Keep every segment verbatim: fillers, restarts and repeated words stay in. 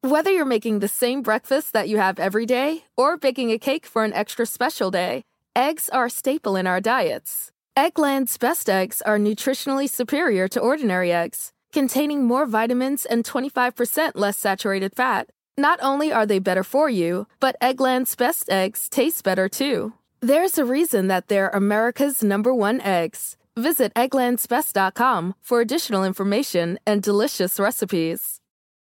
Whether you're making the same breakfast that you have every day or baking a cake for an extra special day, eggs are a staple in our diets. Eggland's best eggs are nutritionally superior to ordinary eggs, containing more vitamins and twenty-five percent less saturated fat. Not only are they better for you, but Eggland's best eggs taste better too. There's a reason that they're America's number one eggs. Visit egglands best dot com for additional information and delicious recipes.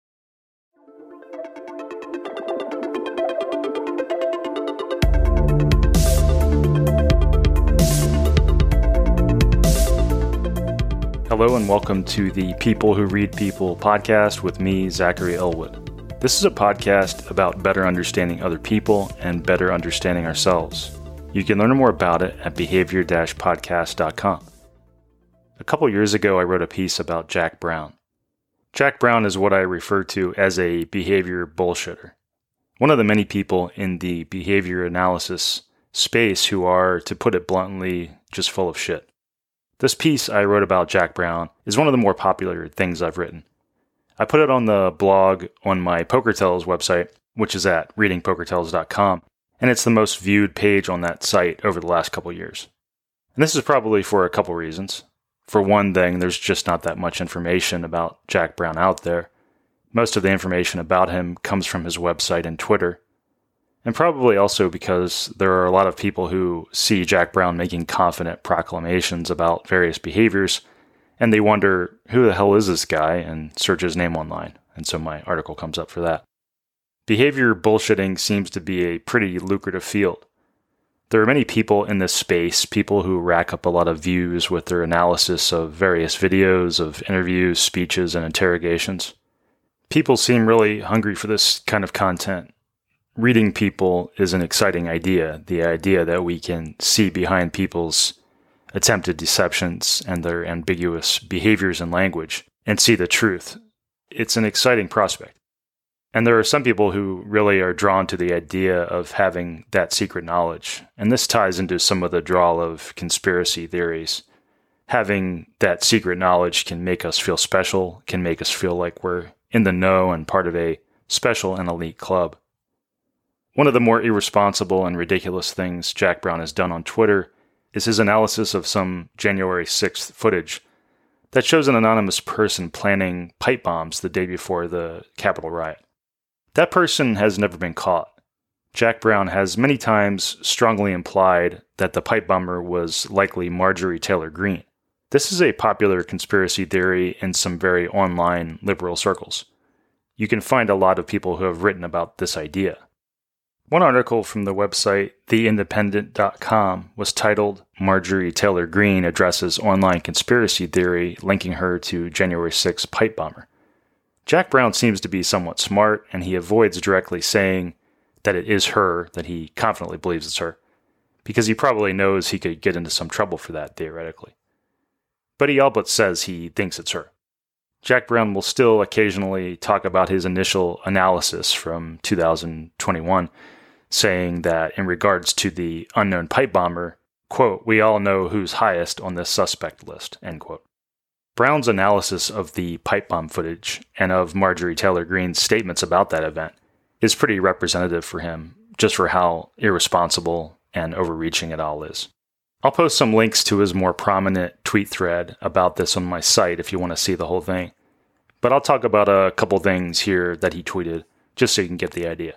Hello and welcome to the People Who Read People podcast with me, Zachary Elwood. This is a podcast about better understanding other people and better understanding ourselves. You can learn more about it at behavior dash podcast dot com. A couple years ago, I wrote a piece about Jack Brown. Jack Brown is what I refer to as a behavior bullshitter. One of the many people in the behavior analysis space who are, to put it bluntly, just full of shit. This piece I wrote about Jack Brown is one of the more popular things I've written. I put it on the blog on my PokerTells website, which is at reading poker tells dot com, and it's the most viewed page on that site over the last couple years. And this is probably for a couple reasons. For one thing, there's just not that much information about Jack Brown out there. Most of the information about him comes from his website and Twitter. And probably also because there are a lot of people who see Jack Brown making confident proclamations about various behaviors, and they wonder, who the hell is this guy, and search his name online. And so my article comes up for that. Behavior bullshitting seems to be a pretty lucrative field. There are many people in this space, people who rack up a lot of views with their analysis of various videos, of interviews, speeches, and interrogations. People seem really hungry for this kind of content. Reading people is an exciting idea, the idea that we can see behind people's attempted deceptions and their ambiguous behaviors and language and see the truth. It's an exciting prospect. And there are some people who really are drawn to the idea of having that secret knowledge. And this ties into some of the drawl of conspiracy theories. Having that secret knowledge can make us feel special, can make us feel like we're in the know and part of a special and elite club. One of the more irresponsible and ridiculous things Jack Brown has done on Twitter is his analysis of some January sixth footage that shows an anonymous person planning pipe bombs the day before the Capitol riot. That person has never been caught. Jack Brown has many times strongly implied that the pipe bomber was likely Marjorie Taylor Greene. This is a popular conspiracy theory in some very online liberal circles. You can find a lot of people who have written about this idea. One article from the website the independent dot com was titled, Marjorie Taylor Greene Addresses Online Conspiracy Theory Linking Her to January sixth Pipe Bomber. Jack Brown seems to be somewhat smart, and he avoids directly saying that it is her, that he confidently believes it's her, because he probably knows he could get into some trouble for that, theoretically. But he all but says he thinks it's her. Jack Brown will still occasionally talk about his initial analysis from two thousand twenty-one, saying that in regards to the unknown pipe bomber, quote, we all know who's highest on this suspect list, end quote. Brown's analysis of the pipe bomb footage and of Marjorie Taylor Greene's statements about that event is pretty representative for him, just for how irresponsible and overreaching it all is. I'll post some links to his more prominent tweet thread about this on my site if you want to see the whole thing. But I'll talk about a couple things here that he tweeted, just so you can get the idea.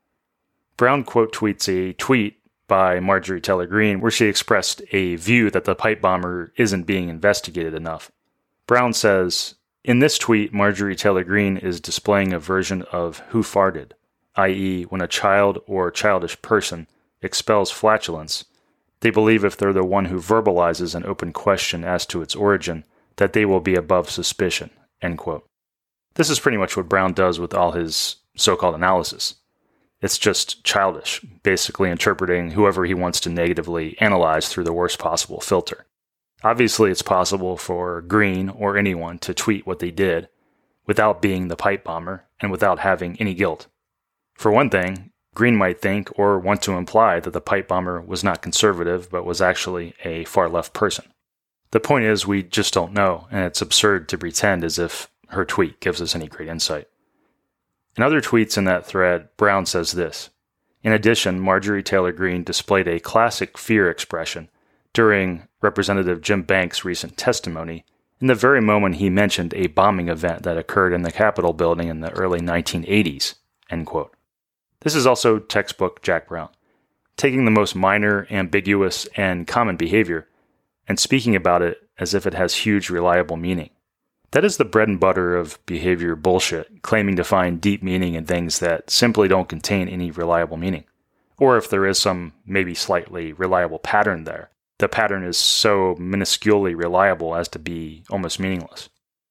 Brown quote tweets a tweet by Marjorie Taylor Greene where she expressed a view that the pipe bomber isn't being investigated enough. Brown says, in this tweet, Marjorie Taylor Greene is displaying a version of who farted, that is, when a child or childish person expels flatulence, they believe if they're the one who verbalizes an open question as to its origin, that they will be above suspicion, end quote. This is pretty much what Brown does with all his so-called analysis. It's just childish, basically interpreting whoever he wants to negatively analyze through the worst possible filter. Obviously, it's possible for Greene or anyone to tweet what they did without being the pipe bomber and without having any guilt. For one thing, Greene might think or want to imply that the pipe bomber was not conservative but was actually a far-left person. The point is, we just don't know, and it's absurd to pretend as if her tweet gives us any great insight. In other tweets in that thread, Brown says this: in addition, Marjorie Taylor Greene displayed a classic fear expression during Representative Jim Banks' recent testimony in the very moment he mentioned a bombing event that occurred in the Capitol building in the early nineteen eighties, end quote. This is also textbook Jack Brown, taking the most minor, ambiguous, and common behavior and speaking about it as if it has huge, reliable meaning. That is the bread and butter of behavior bullshit, claiming to find deep meaning in things that simply don't contain any reliable meaning. Or if there is some maybe slightly reliable pattern there, the pattern is so minusculely reliable as to be almost meaningless.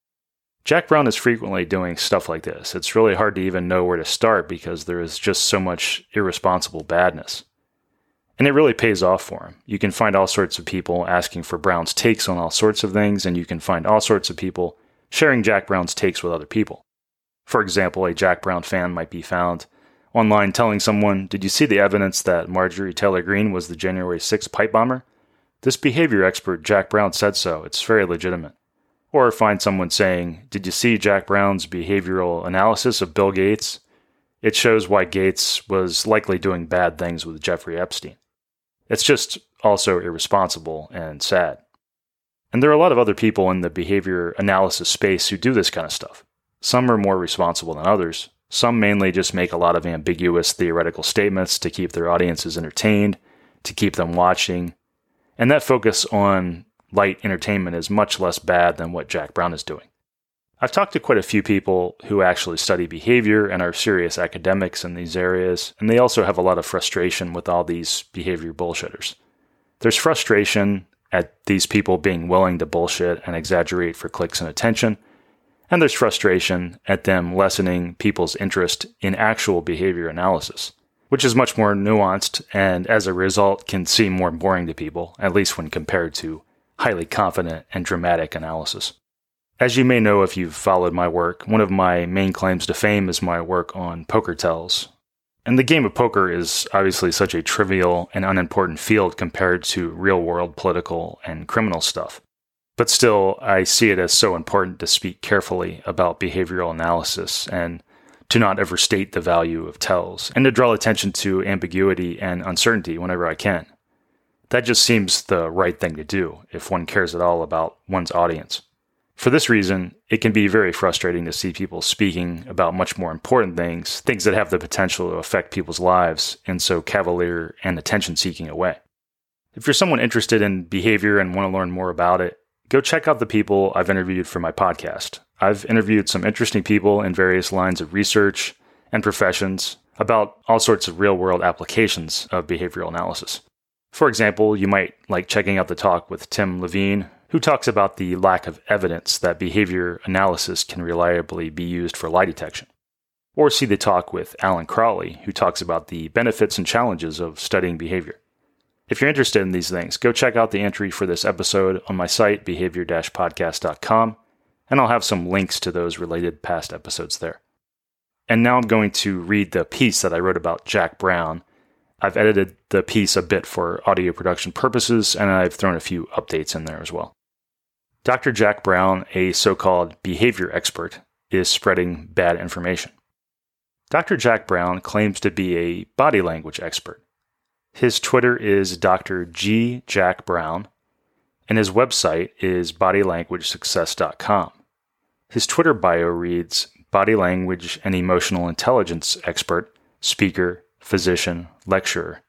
Jack Brown is frequently doing stuff like this. It's really hard to even know where to start because there is just so much irresponsible badness. And it really pays off for him. You can find all sorts of people asking for Brown's takes on all sorts of things, and you can find all sorts of people sharing Jack Brown's takes with other people. For example, a Jack Brown fan might be found online telling someone, "Did you see the evidence that Marjorie Taylor Greene was the January sixth pipe bomber? This behavior expert Jack Brown said so. It's very legitimate." Or find someone saying, "Did you see Jack Brown's behavioral analysis of Bill Gates? It shows why Gates was likely doing bad things with Jeffrey Epstein." It's just also irresponsible and sad. And there are a lot of other people in the behavior analysis space who do this kind of stuff. Some are more responsible than others. Some mainly just make a lot of ambiguous theoretical statements to keep their audiences entertained, to keep them watching. And that focus on light entertainment is much less bad than what Jack Brown is doing. I've talked to quite a few people who actually study behavior and are serious academics in these areas, and they also have a lot of frustration with all these behavior bullshitters. There's frustration at these people being willing to bullshit and exaggerate for clicks and attention, and there's frustration at them lessening people's interest in actual behavior analysis, which is much more nuanced and as a result can seem more boring to people, at least when compared to highly confident and dramatic analysis. As you may know if you've followed my work, one of my main claims to fame is my work on poker tells. And the game of poker is obviously such a trivial and unimportant field compared to real-world political and criminal stuff. But still, I see it as so important to speak carefully about behavioral analysis and to not overstate the value of tells, and to draw attention to ambiguity and uncertainty whenever I can. That just seems the right thing to do if one cares at all about one's audience. For this reason, it can be very frustrating to see people speaking about much more important things, things that have the potential to affect people's lives, in so cavalier and attention-seeking a way. If you're someone interested in behavior and want to learn more about it, go check out the people I've interviewed for my podcast. I've interviewed some interesting people in various lines of research and professions about all sorts of real-world applications of behavioral analysis. For example, you might like checking out the talk with Tim Levine, who talks about the lack of evidence that behavior analysis can reliably be used for lie detection. Or see the talk with Alan Crawley, who talks about the benefits and challenges of studying behavior. If you're interested in these things, go check out the entry for this episode on my site, behavior dash podcast dot com, and I'll have some links to those related past episodes there. And now I'm going to read the piece that I wrote about Jack Brown. I've edited the piece a bit for audio production purposes, and I've thrown a few updates in there as well. Doctor Jack Brown, a so-called behavior expert, is spreading bad information. Doctor Jack Brown claims to be a body language expert. His Twitter is Doctor G Jack Brown, and his website is body language success dot com. His Twitter bio reads, body language and emotional intelligence expert, speaker, physician, lecturer.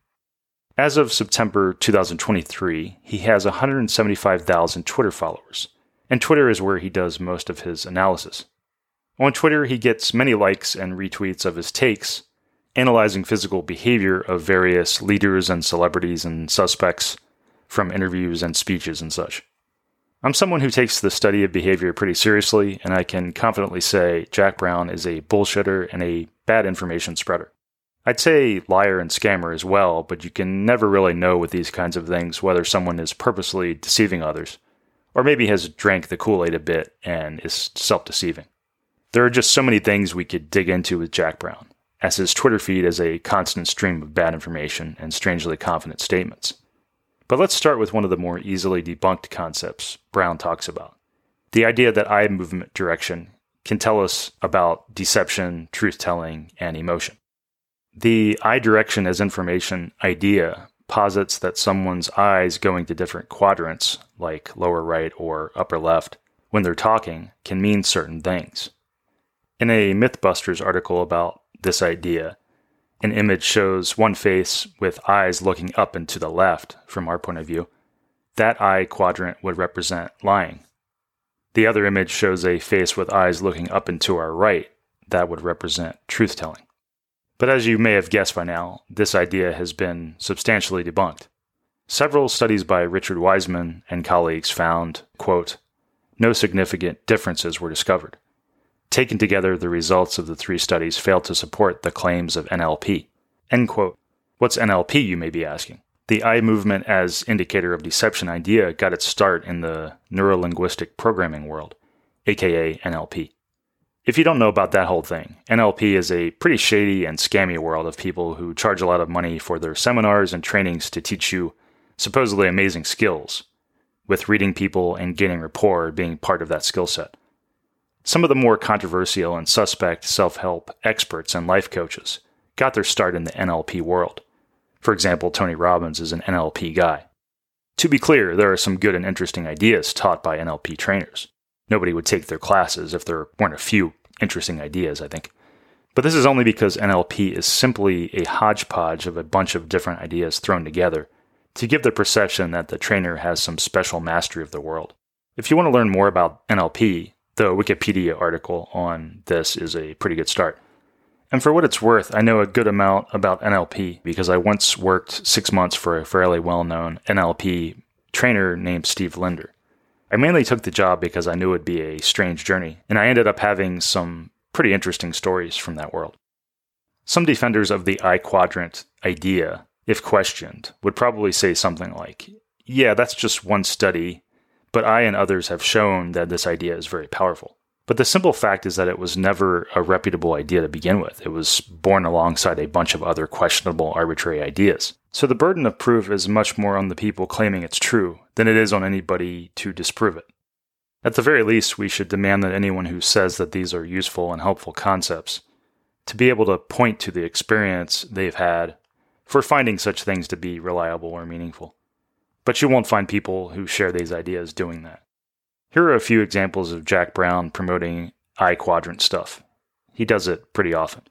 As of September two thousand twenty-three, he has one hundred seventy-five thousand Twitter followers, and Twitter is where he does most of his analysis. On Twitter, he gets many likes and retweets of his takes, analyzing physical behavior of various leaders and celebrities and suspects from interviews and speeches and such. I'm someone who takes the study of behavior pretty seriously, and I can confidently say Jack Brown is a bullshitter and a bad information spreader. I'd say liar and scammer as well, but you can never really know with these kinds of things whether someone is purposely deceiving others, or maybe has drank the Kool-Aid a bit and is self-deceiving. There are just so many things we could dig into with Jack Brown, as his Twitter feed is a constant stream of bad information and strangely confident statements. But let's start with one of the more easily debunked concepts Brown talks about, the idea that eye movement direction can tell us about deception, truth-telling, and emotion. The eye direction as information idea posits that someone's eyes going to different quadrants, like lower right or upper left, when they're talking, can mean certain things. In a Mythbusters article about this idea, an image shows one face with eyes looking up and to the left, from our point of view. That eye quadrant would represent lying. The other image shows a face with eyes looking up and to our right. That would represent truth-telling. But as you may have guessed by now, this idea has been substantially debunked. Several studies by Richard Wiseman and colleagues found, quote, no significant differences were discovered. Taken together, the results of the three studies failed to support the claims of N L P. End quote. What's N L P, you may be asking? The eye movement as indicator of deception idea got its start in the neurolinguistic programming world, aka N L P. If you don't know about that whole thing, N L P is a pretty shady and scammy world of people who charge a lot of money for their seminars and trainings to teach you supposedly amazing skills, with reading people and gaining rapport being part of that skill set. Some of the more controversial and suspect self-help experts and life coaches got their start in the N L P world. For example, Tony Robbins is an N L P guy. To be clear, there are some good and interesting ideas taught by N L P trainers. Nobody would take their classes if there weren't a few interesting ideas, I think. But this is only because N L P is simply a hodgepodge of a bunch of different ideas thrown together to give the perception that the trainer has some special mastery of the world. If you want to learn more about N L P, the Wikipedia article on this is a pretty good start. And for what it's worth, I know a good amount about N L P because I once worked six months for a fairly well-known N L P trainer named Steve Linder. I mainly took the job because I knew it would be a strange journey, and I ended up having some pretty interesting stories from that world. Some defenders of the eye quadrant idea, if questioned, would probably say something like, yeah, that's just one study, but I and others have shown that this idea is very powerful. But the simple fact is that it was never a reputable idea to begin with. It was born alongside a bunch of other questionable, arbitrary ideas. So the burden of proof is much more on the people claiming it's true than it is on anybody to disprove it. At the very least, we should demand that anyone who says that these are useful and helpful concepts to be able to point to the experience they've had for finding such things to be reliable or meaningful. But you won't find people who share these ideas doing that. Here are a few examples of Jack Brown promoting eye quadrant stuff. He does it pretty often.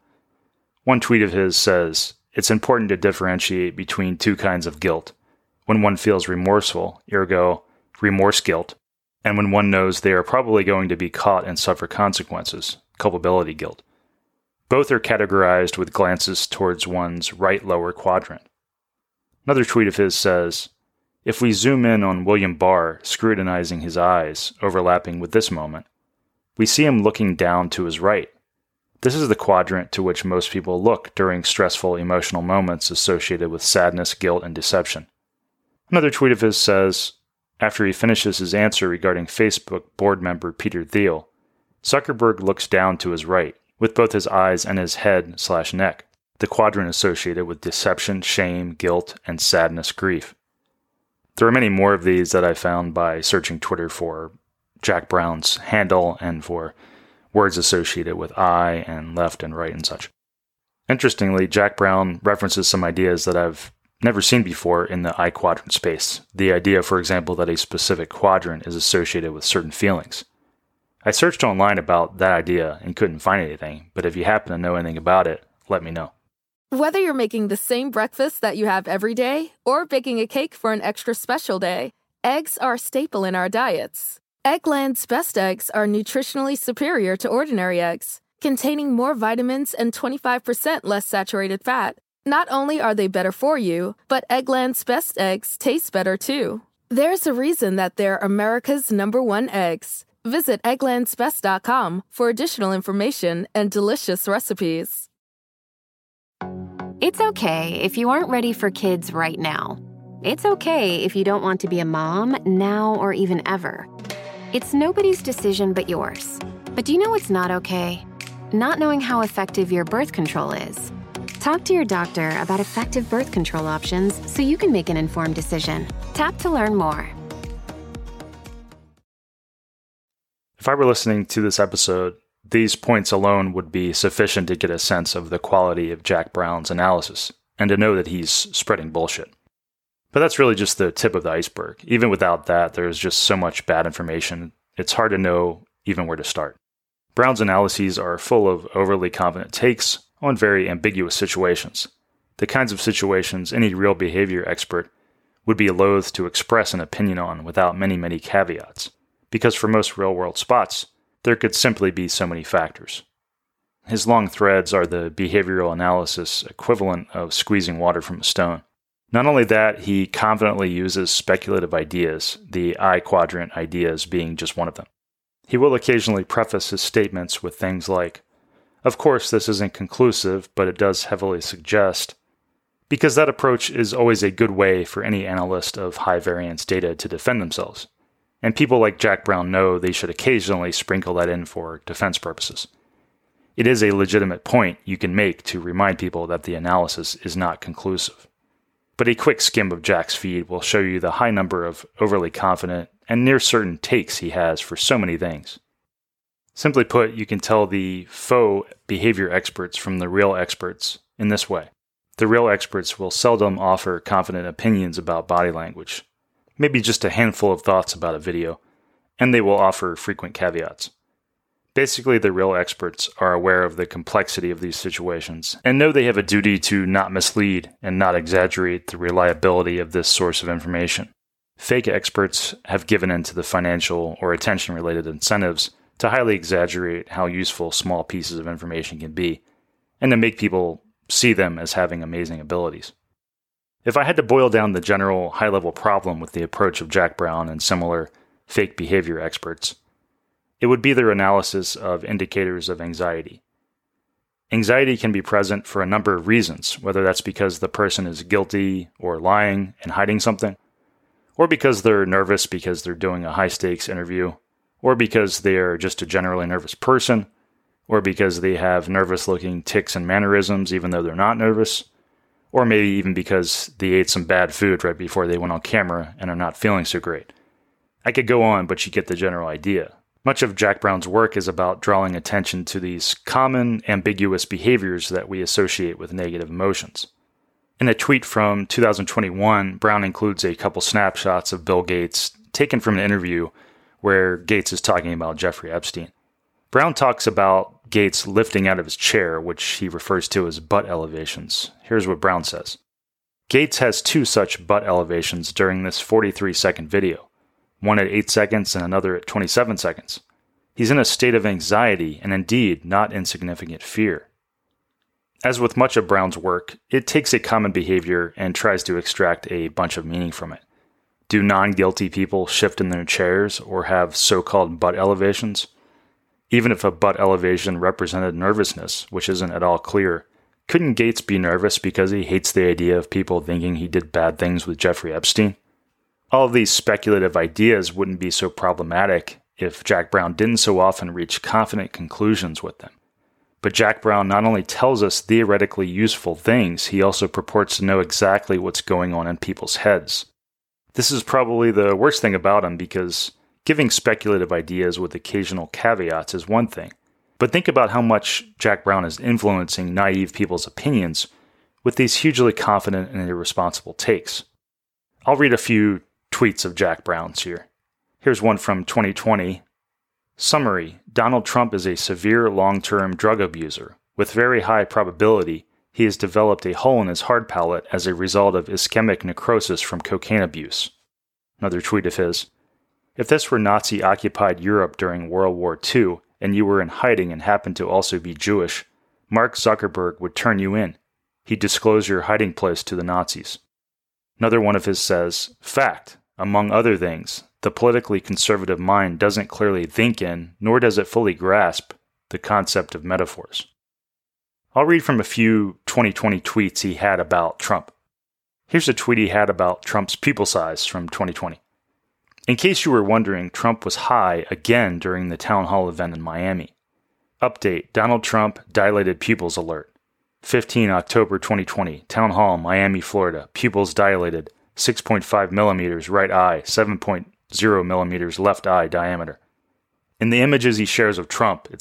One tweet of his says, it's important to differentiate between two kinds of guilt. When one feels remorseful, ergo, remorse guilt, and when one knows they are probably going to be caught and suffer consequences, culpability guilt. Both are categorized with glances towards one's right lower quadrant. Another tweet of his says, if we zoom in on William Barr scrutinizing his eyes, overlapping with this moment, we see him looking down to his right. This is the quadrant to which most people look during stressful emotional moments associated with sadness, guilt, and deception. Another tweet of his says, after he finishes his answer regarding Facebook board member Peter Thiel, Zuckerberg looks down to his right, with both his eyes and his head slash neck, the quadrant associated with deception, shame, guilt, and sadness, grief. There are many more of these that I found by searching Twitter for Jack Brown's handle and for words associated with I and left and right and such. Interestingly, Jack Brown references some ideas that I've never seen before in the eye quadrant space. The idea, for example, that a specific quadrant is associated with certain feelings. I searched online about that idea and couldn't find anything, but if you happen to know anything about it, let me know. Whether you're making the same breakfast that you have every day or baking a cake for an extra special day, eggs are a staple in our diets. Eggland's Best Eggs are nutritionally superior to ordinary eggs, containing more vitamins and twenty-five percent less saturated fat. Not only are they better for you, but Eggland's Best Eggs taste better too. There's a reason that they're America's number one eggs. Visit egglands best dot com for additional information and delicious recipes. It's okay if you aren't ready for kids right now. It's okay if you don't want to be a mom now or even ever. It's nobody's decision but yours. But do you know what's not okay? Not knowing how effective your birth control is. Talk to your doctor about effective birth control options so you can make an informed decision. Tap to learn more. If I were listening to this episode these points alone would be sufficient to get a sense of the quality of Jack Brown's analysis and to know that he's spreading bullshit. But that's really just the tip of the iceberg. Even without that, there's just so much bad information, it's hard to know even where to start. Brown's analyses are full of overly confident takes on very ambiguous situations, the kinds of situations any real behavior expert would be loath to express an opinion on without many, many caveats, because for most real-world spots, there could simply be so many factors. His long threads are the behavioral analysis equivalent of squeezing water from a stone. Not only that, he confidently uses speculative ideas, the I quadrant ideas being just one of them. He will occasionally preface his statements with things like, "Of course, this isn't conclusive, but it does heavily suggest," because that approach is always a good way for any analyst of high-variance data to defend themselves. And people like Jack Brown know they should occasionally sprinkle that in for defense purposes. It is a legitimate point you can make to remind people that the analysis is not conclusive. But a quick skim of Jack's feed will show you the high number of overly confident and near certain takes he has for so many things. Simply put, you can tell the faux behavior experts from the real experts in this way. The real experts will seldom offer confident opinions about body language, maybe just a handful of thoughts about a video, and they will offer frequent caveats. Basically, the real experts are aware of the complexity of these situations and know they have a duty to not mislead and not exaggerate the reliability of this source of information. Fake experts have given in to the financial or attention-related incentives to highly exaggerate how useful small pieces of information can be, and to make people see them as having amazing abilities. If I had to boil down the general high-level problem with the approach of Jack Brown and similar fake behavior experts, it would be their analysis of indicators of anxiety. Anxiety can be present for a number of reasons, whether that's because the person is guilty or lying and hiding something, or because they're nervous because they're doing a high-stakes interview, or because they are just a generally nervous person, or because they have nervous-looking tics and mannerisms even though they're not nervous, or maybe even because they ate some bad food right before they went on camera and are not feeling so great. I could go on, but you get the general idea. Much of Jack Brown's work is about drawing attention to these common, ambiguous behaviors that we associate with negative emotions. In a tweet from two thousand twenty-one, Brown includes a couple snapshots of Bill Gates taken from an interview where Gates is talking about Jeffrey Epstein. Brown talks about Gates lifting out of his chair, which he refers to as butt elevations. Here's what Brown says. Gates has two such butt elevations during this forty-three second video. One at eight seconds and another at twenty-seven seconds. He's in a state of anxiety and indeed not insignificant fear. As with much of Brown's work, it takes a common behavior and tries to extract a bunch of meaning from it. Do non-guilty people shift in their chairs or have so-called butt elevations? Even if a butt elevation represented nervousness, which isn't at all clear, couldn't Gates be nervous because he hates the idea of people thinking he did bad things with Jeffrey Epstein? All of these speculative ideas wouldn't be so problematic if Jack Brown didn't so often reach confident conclusions with them. But Jack Brown not only tells us theoretically useful things, he also purports to know exactly what's going on in people's heads. This is probably the worst thing about him because giving speculative ideas with occasional caveats is one thing, but think about how much Jack Brown is influencing naive people's opinions with these hugely confident and irresponsible takes. I'll read a few tweets of Jack Brown's here. Here's one from twenty twenty. Summary: Donald Trump is a severe long-term drug abuser. With very high probability, he has developed a hole in his hard palate as a result of ischemic necrosis from cocaine abuse. Another tweet of his. If this were Nazi-occupied Europe during World War Two, and you were in hiding and happened to also be Jewish, Mark Zuckerberg would turn you in. He'd disclose your hiding place to the Nazis. Another one of his says, fact, among other things, the politically conservative mind doesn't clearly think in, nor does it fully grasp, the concept of metaphors. I'll read from a few twenty twenty tweets he had about Trump. Here's a tweet he had about Trump's pupil size from twenty twenty. In case you were wondering, Trump was high again during the town hall event in Miami. Update, Donald Trump, dilated pupils alert. fifteenth October twenty twenty, Town Hall, Miami, Florida. Pupils dilated, six point five millimeters right eye, seven point zero millimeters left eye diameter. In the images he shares of Trump, it's not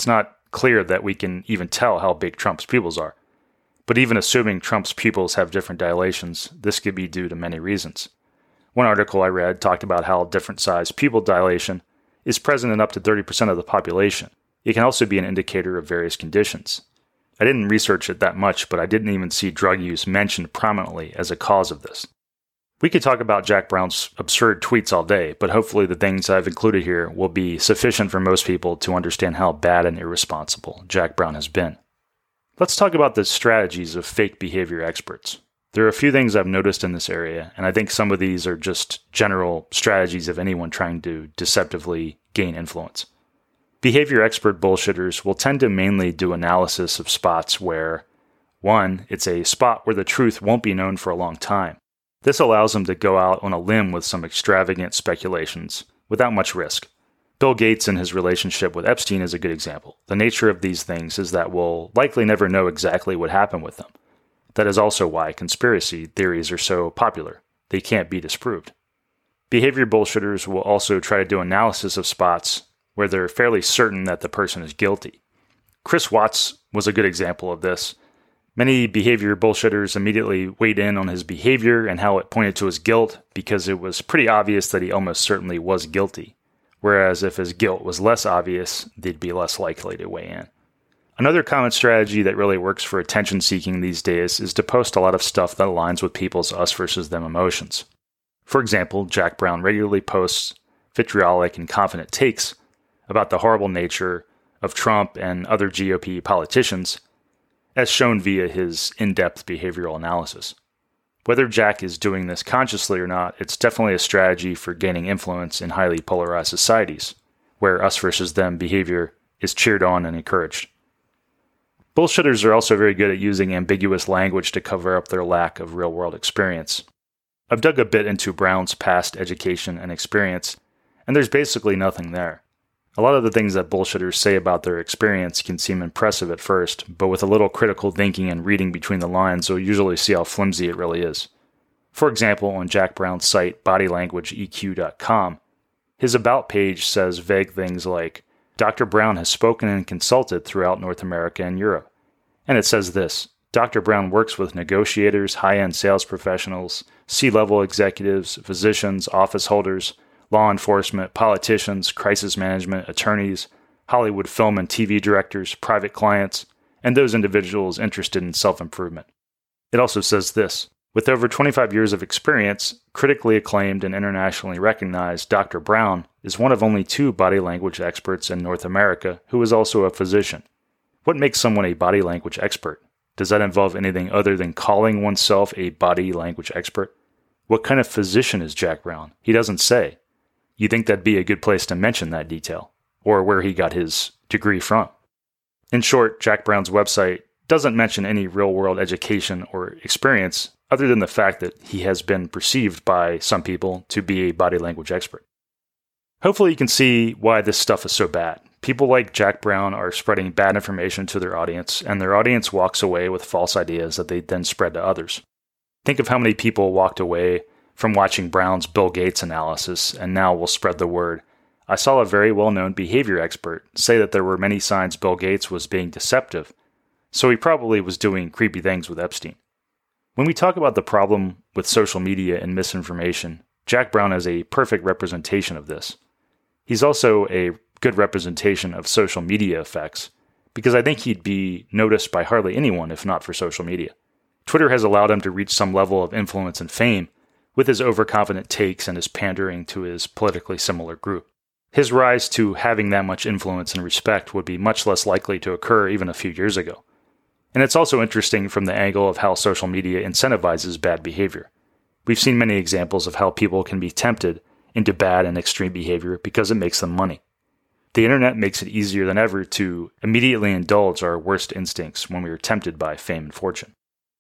clear that we can even tell how big Trump's pupils are. But even assuming Trump's pupils have different dilations, this could be due to many reasons. One article I read talked about how different size pupil dilation is present in up to thirty percent of the population. It can also be an indicator of various conditions. I didn't research it that much, but I didn't even see drug use mentioned prominently as a cause of this. We could talk about Jack Brown's absurd tweets all day, but hopefully the things I've included here will be sufficient for most people to understand how bad and irresponsible Jack Brown has been. Let's talk about the strategies of fake behavior experts. There are a few things I've noticed in this area, and I think some of these are just general strategies of anyone trying to deceptively gain influence. Behavior expert bullshitters will tend to mainly do analysis of spots where, one, it's a spot where the truth won't be known for a long time. This allows them to go out on a limb with some extravagant speculations without much risk. Bill Gates and his relationship with Epstein is a good example. The nature of these things is that we'll likely never know exactly what happened with them. That is also why conspiracy theories are so popular. They can't be disproved. Behavior bullshitters will also try to do analysis of spots where they're fairly certain that the person is guilty. Chris Watts was a good example of this. Many behavior bullshitters immediately weighed in on his behavior and how it pointed to his guilt because it was pretty obvious that he almost certainly was guilty. Whereas if his guilt was less obvious, they'd be less likely to weigh in. Another common strategy that really works for attention-seeking these days is to post a lot of stuff that aligns with people's us versus them emotions. For example, Jack Brown regularly posts vitriolic and confident takes about the horrible nature of Trump and other G O P politicians, as shown via his in-depth behavioral analysis. Whether Jack is doing this consciously or not, it's definitely a strategy for gaining influence in highly polarized societies, where us versus them behavior is cheered on and encouraged. Bullshitters are also very good at using ambiguous language to cover up their lack of real-world experience. I've dug a bit into Brown's past education and experience, and there's basically nothing there. A lot of the things that bullshitters say about their experience can seem impressive at first, but with a little critical thinking and reading between the lines, you'll usually see how flimsy it really is. For example, on Jack Brown's site, body language E Q dot com, his About page says vague things like, Doctor Brown has spoken and consulted throughout North America and Europe. And it says this, Doctor Brown works with negotiators, high-end sales professionals, C-level executives, physicians, office holders, law enforcement, politicians, crisis management, attorneys, Hollywood film and T V directors, private clients, and those individuals interested in self-improvement. It also says this, with over twenty-five years of experience, critically acclaimed and internationally recognized, Doctor Brown is one of only two body language experts in North America who is also a physician. What makes someone a body language expert? Does that involve anything other than calling oneself a body language expert? What kind of physician is Jack Brown? He doesn't say. You'd think that'd be a good place to mention that detail, or where he got his degree from. In short, Jack Brown's website doesn't mention any real-world education or experience other than the fact that he has been perceived by some people to be a body language expert. Hopefully you can see why this stuff is so bad. People like Jack Brown are spreading bad information to their audience, and their audience walks away with false ideas that they then spread to others. Think of how many people walked away from watching Brown's Bill Gates analysis and now will spread the word. I saw a very well-known behavior expert say that there were many signs Bill Gates was being deceptive, so he probably was doing creepy things with Epstein. When we talk about the problem with social media and misinformation, Jack Brown is a perfect representation of this. He's also a good representation of social media effects, because I think he'd be noticed by hardly anyone if not for social media. Twitter has allowed him to reach some level of influence and fame with his overconfident takes and his pandering to his politically similar group. His rise to having that much influence and respect would be much less likely to occur even a few years ago. And it's also interesting from the angle of how social media incentivizes bad behavior. We've seen many examples of how people can be tempted into bad and extreme behavior because it makes them money. The internet makes it easier than ever to immediately indulge our worst instincts when we are tempted by fame and fortune.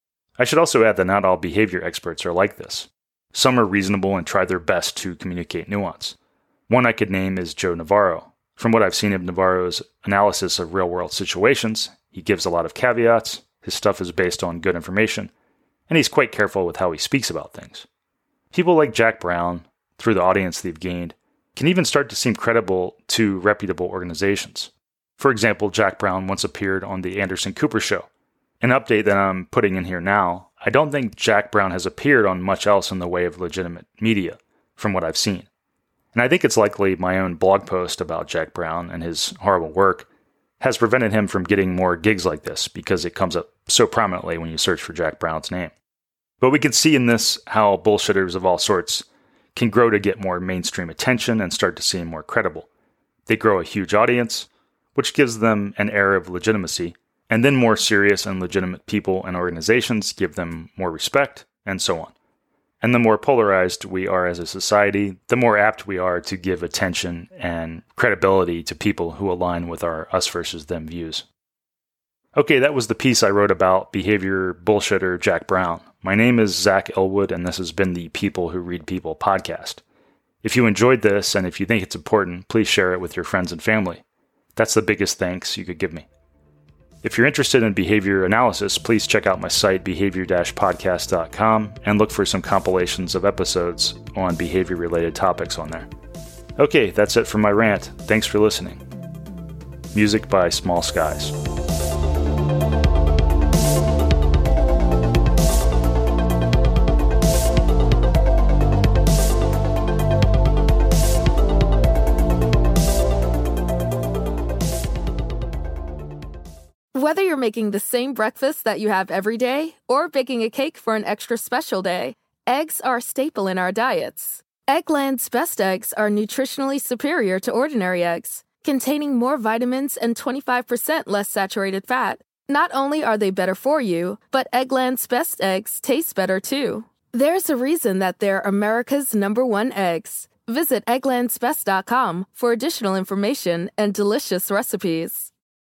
I should also add that not all behavior experts are like this. Some are reasonable and try their best to communicate nuance. One I could name is Joe Navarro. From what I've seen of Navarro's analysis of real-world situations, he gives a lot of caveats, his stuff is based on good information, and he's quite careful with how he speaks about things. People like Jack Brown, through the audience they've gained, can even start to seem credible to reputable organizations. For example, Jack Brown once appeared on The Anderson Cooper Show. An update that I'm putting in here now, I don't think Jack Brown has appeared on much else in the way of legitimate media, from what I've seen. And I think it's likely my own blog post about Jack Brown and his horrible work has prevented him from getting more gigs like this because it comes up so prominently when you search for Jack Brown's name. But we can see in this how bullshitters of all sorts can grow to get more mainstream attention and start to seem more credible. They grow a huge audience, which gives them an air of legitimacy, and then more serious and legitimate people and organizations give them more respect, and so on. And the more polarized we are as a society, the more apt we are to give attention and credibility to people who align with our us versus them views. Okay, that was the piece I wrote about behavior bullshitter Jack Brown. My name is Zach Elwood, and this has been the People Who Read People podcast. If you enjoyed this, and if you think it's important, please share it with your friends and family. That's the biggest thanks you could give me. If you're interested in behavior analysis, please check out my site, behavior dash podcast dot com, and look for some compilations of episodes on behavior-related topics on there. Okay, that's it for my rant. Thanks for listening. Music by Small Skies. Whether you're making the same breakfast that you have every day or baking a cake for an extra special day, eggs are a staple in our diets. Eggland's Best Eggs are nutritionally superior to ordinary eggs, containing more vitamins and twenty-five percent less saturated fat. Not only are they better for you, but Eggland's Best Eggs taste better too. There's a reason that they're America's number one eggs. Visit egglands best dot com for additional information and delicious recipes.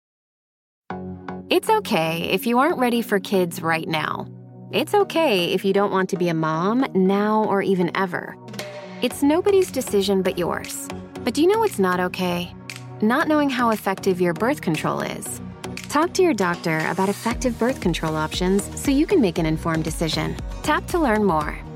It's okay if you aren't ready for kids right now. It's okay if you don't want to be a mom now or even ever. It's nobody's decision but yours. But do you know what's not okay? Not knowing how effective your birth control is. Talk to your doctor about effective birth control options so you can make an informed decision. Tap to learn more.